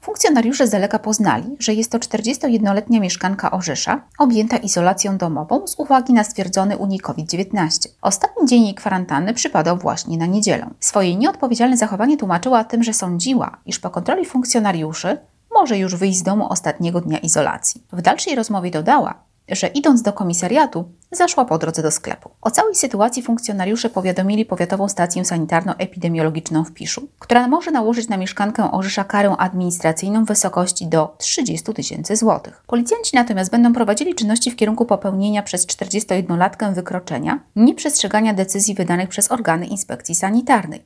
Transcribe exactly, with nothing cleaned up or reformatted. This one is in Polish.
Funkcjonariusze z daleka poznali, że jest to czterdziestojednoletnia mieszkanka Orzysza, objęta izolacją domową z uwagi na stwierdzony u niej COVID dziewiętnaście. Ostatni dzień jej kwarantanny przypadał właśnie na niedzielę. Swoje nieodpowiedzialne zachowanie tłumaczyła tym, że sądziła, iż po kontroli funkcjonariuszy może już wyjść z domu ostatniego dnia izolacji. W dalszej rozmowie dodała, że idąc do komisariatu, zaszła po drodze do sklepu. O całej sytuacji funkcjonariusze powiadomili Powiatową Stację Sanitarno-Epidemiologiczną w Piszu, która może nałożyć na mieszkankę Orzysza karę administracyjną w wysokości do trzydziestu tysięcy złotych. Policjanci natomiast będą prowadzili czynności w kierunku popełnienia przez czterdziestojednolatkę wykroczenia, nieprzestrzegania decyzji wydanych przez organy inspekcji sanitarnej.